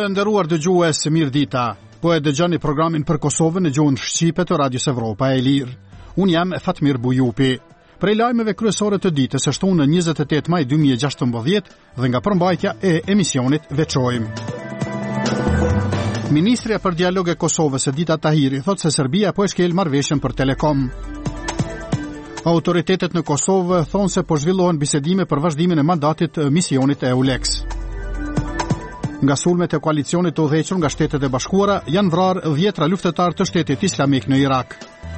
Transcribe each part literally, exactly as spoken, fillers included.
nderuar dëgjues, mirëdita. Po e dëgjoni programin për Kosovën në gjuhën shqipe të Radios Evropa e Lirë. Unë jam Fatmir Bujupi. Prej lajmeve kryesore të ditës së shtunë njëzet e tetë maj dy mijë e gjashtëmbëdhjetë dhe nga përmbajtja e emisionit veçojmë. Ministrja për dialog e Kosovës Edita Tahiri thotë se Serbia po e shkel marrëveshjen për Telekom. Autoritetet në Kosovë thonë se po zhvillohen bisedime për vazhdimin e mandatit të misionit EULEX. Nga sulmet e koalicionit të udhëhequr nga Shtetet e Bashkuara janë vrarë dhjetra luftëtar të Shtetit Islamik në Irak.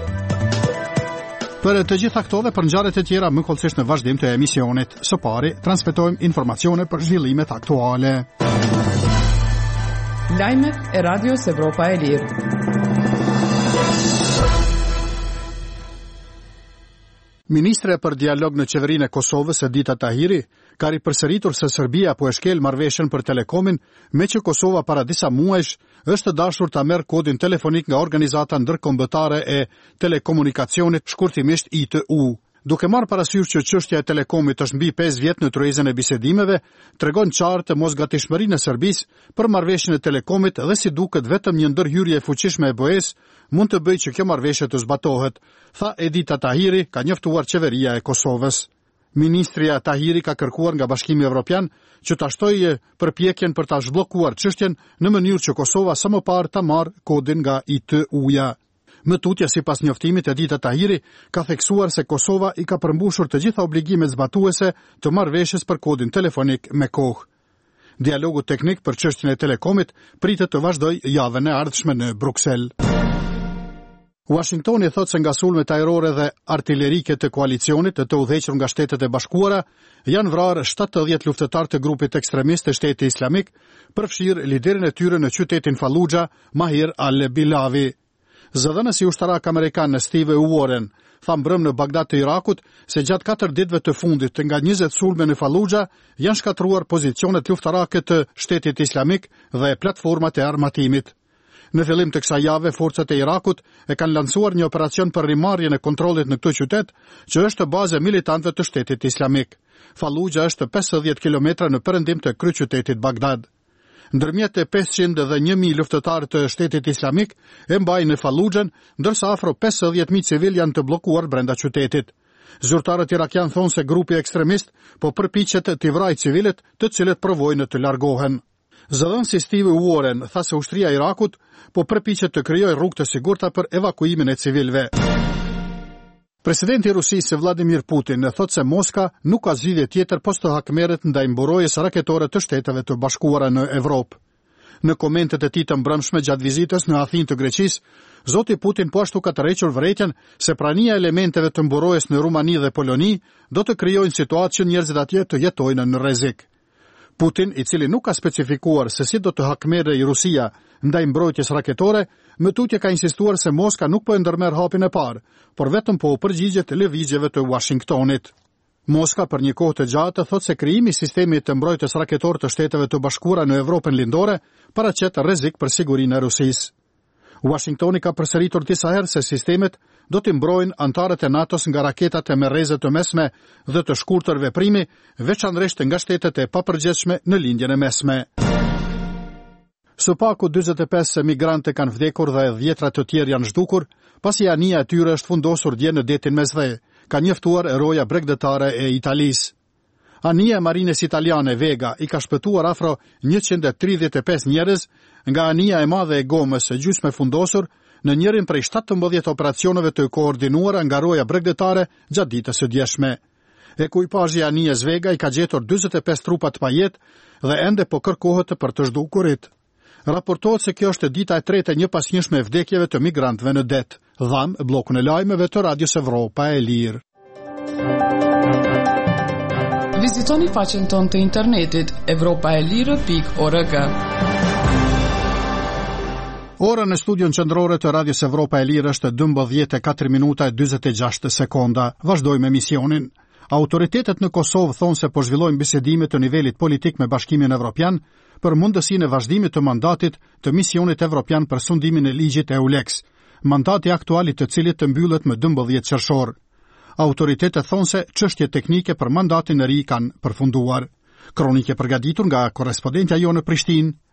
Për të gjitha këto dhe për ngjarjet e tjera më kollësisht në vazhdim të emisionit. Së pari, transmetojmë informacione për zhvillimet aktuale. Lajmet e Radios Evropa e Lirë. Ministre për dialog në qeverinë e Kosovës Edita Tahiri ka ripërsëritur se Serbia po e shkel marrëveshjen për Telekomin, me që Kosova para disa muajsh është dashur ta merr kodin telefonik nga organizata ndërkombëtare e telekomunikacionit, shkurtimisht I T U. Duke marrë parasysh që çështja e Telekomit është mbi pesë vjet në tryezën e bisedimeve, tregon qartë mosgatishmërinë e Serbisë për marrëveshjen e Telekomit dhe si duket vetëm një ndërhyrje e fuqishme e B E S mund të bëjë që kjo marrëveshje të zbatohet, tha Edita Tahiri, ka njoftuar qeveria e Kosovës. Ministria Tahiri ka kërkuar nga Bashkimi Evropian që ta shtojë përpjekjen për ta zhbllokuar çështjen në mënyrë që Kosova sa më parë ta marrë kodin nga I T U-ja. Më tutje sipas njoftimit Edita Tahiri ka theksuar se Kosova i ka përmbushur të gjitha obligimet zbatuese të marrëveshjes për kodin telefonik me kohë. Dialogu teknik për çështjen e Telekomit pritet të vazhdojë javën e ardhshme në Bruksel. Washingtoni thotë se nga sulmet ajrore dhe artillerike të koalicionit të udhëhequr nga Shtetet e Bashkuara janë vrarë shtatëdhjetë luftëtar të grupit ekstremist të Shtetit Islamik, përfshirë liderin e tyre në qytetin Fallujah, Mahir al-Bilawi. Zëdhënësi ushtarak amerikan Steve Warren tha mbrëm në Bagdad të Irakut se gjatë katër ditëve të fundit nga njëzet sulme në Fallujah janë shkatruar pozicionet luftarake të Shtetit Islamik dhe platformat e armatimit. Në fillim të kësaj jave, forcat e Irakut e kanë lancuar një operacion për rimarrjen e kontrollit në këtë qytet, që është bazë e militantëve të Shtetit Islamik. Fallujah është pesëdhjetë kilometra në perëndim të kryeqytetit Bagdad. Ndërmjet e pesëqind dhe një mijë luftëtarë të Shtetit Islamik e mbajnë në Fallujah, ndërsa afro pesëdhjetë mijë civil janë të bllokuar brenda qytetit. Zyrtarët irakian thonë se grupi ekstremist po përpiqet të vrajë civilët, të cilët provojnë të largohen. Zëdhënësi Steve Warren tha se ushtria e Irakut po përpiqet të krijojë rrugë të sigurta për evakuimin e civilëve. Presidenti i Rusisë Vladimir Putin thotë se Moska nuk ka zgjidhje tjetër posa të hakmerret ndaj mburojjes raketore të Shteteve të Bashkuara në Evropë. Në komentet e tij të mbrëmshme gjatë vizitës në Athinë të Greqisë, zoti Putin po ashtu ka tërhequr vërejtjen se prania e elementeve të mburojjes në Rumani dhe Poloni do të krijojnë situatë që njerëzit atje të jetojnë në rrezik. Putin, i cili nuk ka specifikuar se si do të hakmerrë Rusia ndaj mbrojtjes raketore, më tutje ka insistuar se Moska nuk po e ndërmerr hapin e parë, por vetëm po u përgjigjet lëvizjeve të Washingtonit. Moska për një kohë të gjatë thotë se krijimi i sistemit të mbrojtjes raketore të Shteteve të Bashkuara në Evropën lindore paraqet rrezik për sigurinë e Rusisë. Washingtoni ka përsëritur disa herë se sistemet do të mbrojnë antarët e NATO-s nga raketat e merreze të mesme dhe të shkurtër veprimi, veçanërisht nga shtetet e papërgjithshme në lindjen e mesme. Së paku dyzet e pesë migrantë kanë vdekur dhe dhjetra të tjerë janë zhdukur, pasi anija e tyre është fundosur dje në detin Mesdhe, ka njoftuar eroja bregdetare e Italisë. Anija e Marines Italiane Vega i ka shpëtuar afro njëqind e tridhjetë e pesë njerëz nga anija e madhe e Gomës së gjysmë fundosur në njërin prej shtatëmbëdhjetë operacioneve të koordinuara nga roja bregdetare gjatë ditës së djeshme. Ekuipazhi i anijes Vega i ka gjetur dyzet e pesë trupa të pajet dhe ende po kërkohet për të zhdukurit. Raportohet se kjo është dita e tretë e një pasnjëshme e vdekjeve të migrantëve në det. Dham bllokun e lajmeve të Radios Evropa e Lirë. Vizitoni faqen tonë të internetit evropaelire pikë org. Ora në studion qendrore të Radios Evropa e Lirë është dymbëdhjetë e katër minuta e dyzet e gjashtë sekonda. Vazhdojmë emisionin. Autoritetet në Kosovë thonë se po zhvillojnë bisedime të nivelit politik me Bashkimin Evropian për mundësinë e vazhdimit të mandatit të misionit evropian për sundimin e ligjit EULEX, mandati aktual i të cilit të mbyllet më dymbëdhjetë qershor. Autoritetet thonë se çështje teknike për mandatin e ri kanë përfunduar. Kronike përgatitur nga korrespondentja jonë në Prishtinë,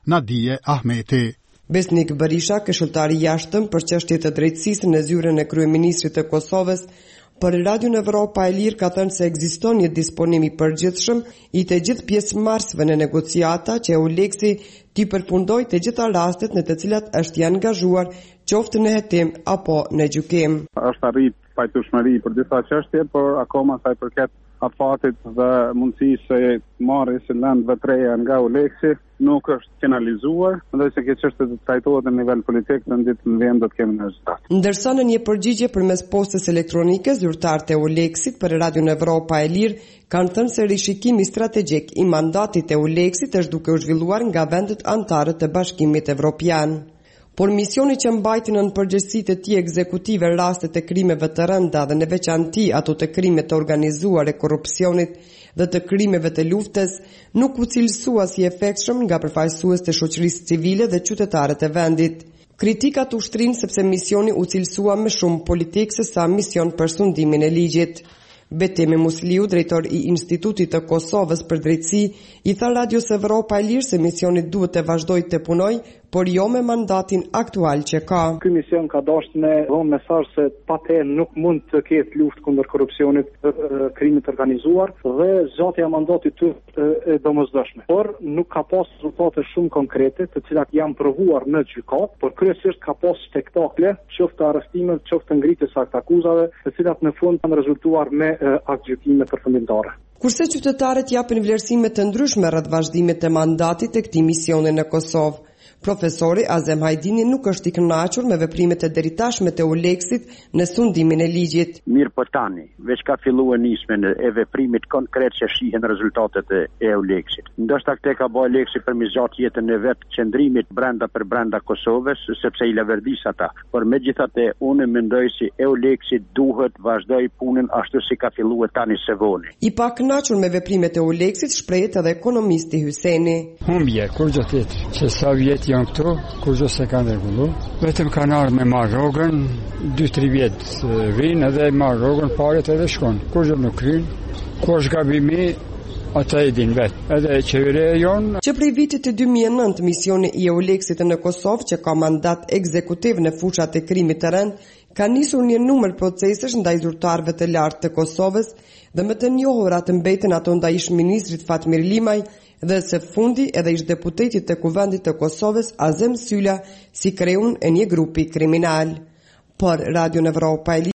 Nadije Ahmeti. Besnik Berisha, këshilltari i jashtëm për çështjet e drejtësisë në zyrën e kryeministrit të Kosovës, për Radion Evropa e Lirë ka thënë se ekziston një disponim i përgjithshëm i të gjithë pjesëmarrësve në negociata që Euleksi t'i përfundojë të gjitha rastet në të cilat është i angazhuar, qoftë në hetim apo në gjykim. Është arrit pajtueshmëri për disa çështje, por akoma sa i përket afatit dhe mundësisë së marrjes së lëndëve të reja nga Euleksi nuk është finalizuar, ndërsa kjo çështje do të trajtohet në nivel politik në ditën e vjen do të kemi një rezultat. Ndërsa në një përgjigje përmes postës elektronike, zyrtarët e Euleksit për Radion Evropa e Lirë kanë thënë se rishikimi strategjik i mandatit e Euleksit është duke u zhvilluar nga vendet anëtare të Bashkimit Evropian. Por misioni që mbajti në përgjegjësi të tij ekzekutive rastet e krimeve të rënda dhe në veçanti ato të krimeve të organizuar e korrupsionit dhe të krimeve të luftës nuk u cilësua si efektshëm nga përfaqësues të shoqërisë civile dhe qytetarët e vendit. Kritikat u shtrinë sepse misioni u cilësua më shumë politik se sa mision për sundimin e ligjit. Betemi Musliu, drejtor i Institutit të Kosovës për drejtësi, i tha Radios Evropa e Lirë se misioni duhet të vazhdojë të punojë, por jo me mandatin aktual që ka. Ky mision ka dashur me dhënë mesazh se patjetër nuk mund të ketë luftë kundër korrupsionit, krimit të organizuar dhe zgjatja e mandatit të e domosdoshme. Por nuk ka pas rezultate shumë konkrete, të cilat janë provuar në gjykat, por kryesisht ka pas spektakle, qoftë arrestime, qoftë ngritje saktë akuzave, të cilat në fund kanë rezultuar me aktgjykime përfundimtare. Kurse qytetarët japin vlerësime të ndryshme rreth vazhdimit të mandatit të këtij misioni në Kosovë. Profesori Azem Hajdini nuk është i kënaqur me veprimet e deritashme të Euleksit në sundimin e ligjit. Mirë po tani, veç ka filluar nismen e veprimit konkret që shihen rezultatet e Euleksit. Ndoshta këtë ka bëu Euleksi për mizgjat jetën e vet qëndrimit brenda për brenda Kosovës, sepse i lavërdis ata. Por megjithatë unë mendoj se Euleksi duhet vazhdoj punën ashtu si ka filluar tani së voni. I pa kënaqur me veprimet e Euleksit shprehet edhe ekonomisti Hyseni. Humbje, kur gjë tjetër, që sa vjet janë këtu, kur gjë se kanë rregullu. Vetëm kanë ardhur me marr rrogën, dy tre vjet vinë edhe marr rrogën, paret edhe shkon. Kur gjë nuk kryen, kur është gabimi, ata e din vetë, edhe qeveria jonë. Që prej vitit të dy mijë e nëntë misioni i Euleksit në Kosovë, që ka mandat ekzekutiv në fushat e krimit të rënd, ka nisur një numër procesesh ndaj zyrtarëve të lartë të Kosovës dhe më të njohura të mbeten ato ndaj ish-ministrit Fatmir Limaj dhe së fundi edhe ish-deputetit të Kuvendit të Kosovës Azem Sylla si kreun e një grupi kriminal. Por Radion Evropa e